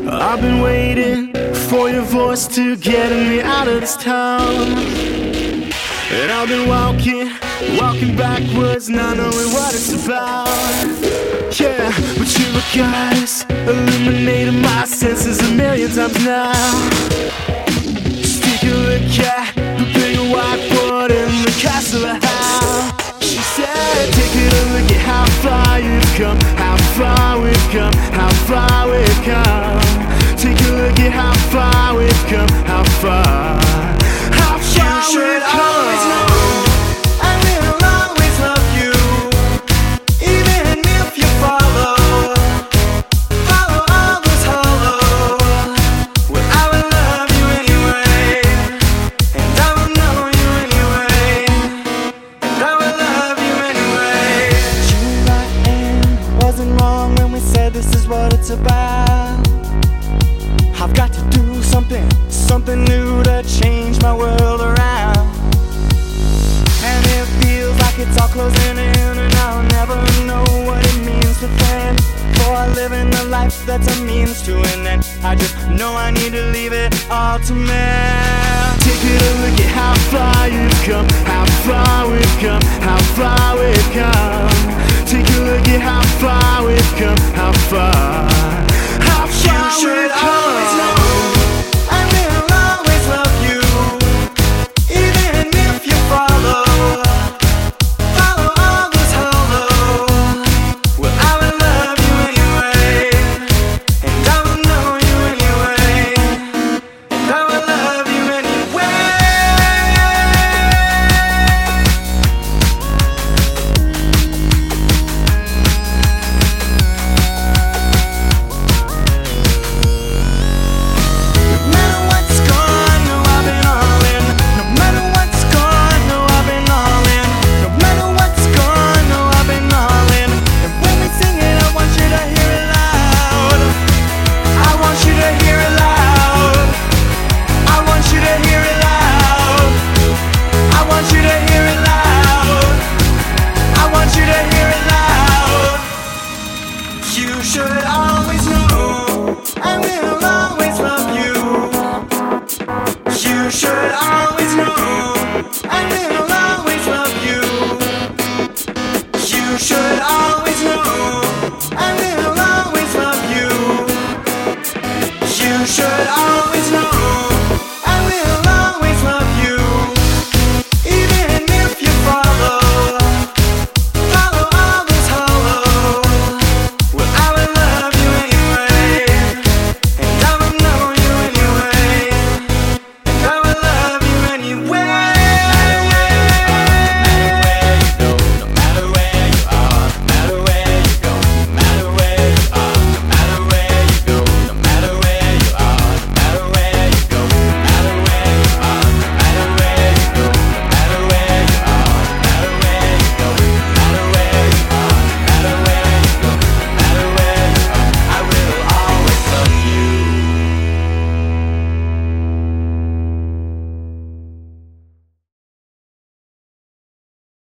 I've been waiting for your voice to get me out of this town. And I've been walking backwards, not knowing what it's about. Yeah, but you guys illuminated my senses a million times now. Just take a look at the big whiteboard in the castle of hell. She said, take a look at how far you've come, how far we've come, how far we've come. Take a look at how far we've come, how far you should always know I will always love you, even if you follow others hollow. Well, I will love you anyway, and I will know you anyway, and I will love you anyway. You wasn't wrong when we said this is what it's about. I've got to do something new to change my world around. And it feels like it's all closing in, and I'll never know what it means to plan. For I live in a life that's a means to an end. I just know I need to leave it all to man. Take a look at how far you've come, how far we've come, how far we've come. Take a look at how far we've come, how far you should always know I will always love you, even if you follow others hollow. Well, I will love you anyway, and I will know you anyway, and I will love you You should always know I will always love you. You should always know I will always love you. You should always know I will always love you. You should always